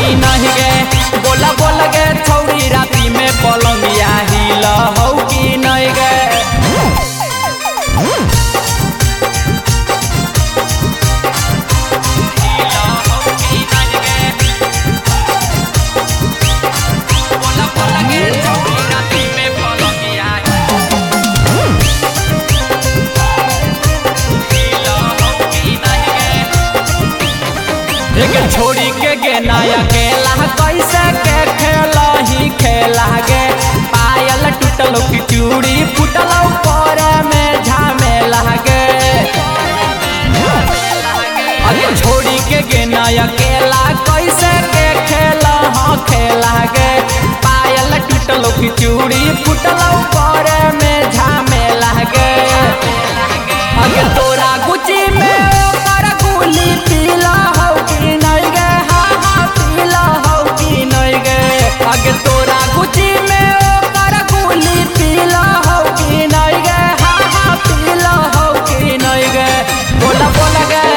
कि नहीं गे। बोला बोल गे छौरी राती में पलंगिया हिल हो कि नहीं गे। छोड़ी के गेना अकेला कैसे के खेला ही खेला गे। पायल टूटल की चूड़ी फूटल पर में झामेला गे। अरे छोड़ी के गेना अकेला कैसे के खेला हाँ खेला गे। पायल टूटल की चूड़ी फूटल पर में झामेला गे। अगे तोरा गुची में ओकर गुली पीला हो कि नहीं गे। हाँ हाँ पीला हो कि नहीं गे। अगे तोरा गुची में ओकर गुली पीला हो कि नहीं गे। हाँ हाँ पीला हो कि नहीं गे। बोला बोल गे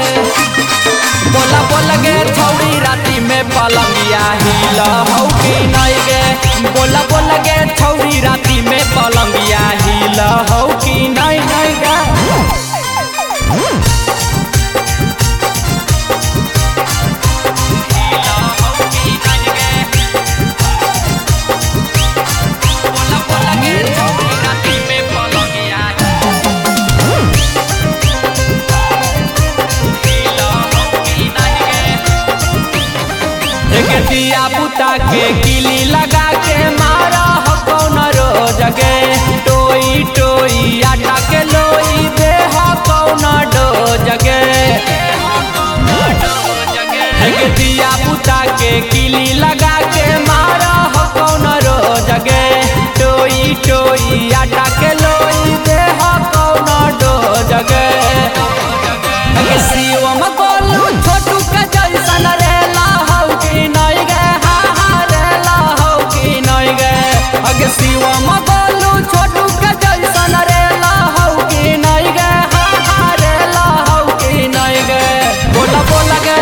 बोला बोल गे छौरी राती में पलंगिया हिल हो कि नहीं गे। बोला बोल गे छौरी राती में पलंगिया हिल हो कि नहीं नहीं गे। दिया बुता के किली लगा के मारा हो कौन रोज गे। टोई टोई आटा के लोई दे हो कौन डोज गे। दिया बुता के किली लगा के मारा हो कौन रोज गे। टोई टोई आटा के लोई दे हो कौन डोज गे। शिवम बोलू छोटू के जैसन रेला हो कि नहीं गे। हाँ हाँ रेला हो कि नहीं गे। अगे शिवम बोलू छोटू के जैसन रेला हो कि नहीं गे। हाँ हाँ रेला हो कि नहीं गे। बोला बोल गे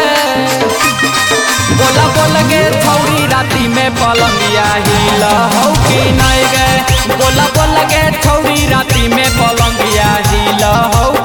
बोला बोल गे छौरी राती में पलंगिया हिल हो कि नहीं गे। बोला बोल गे छौरी राती में पलंगिया हिल हो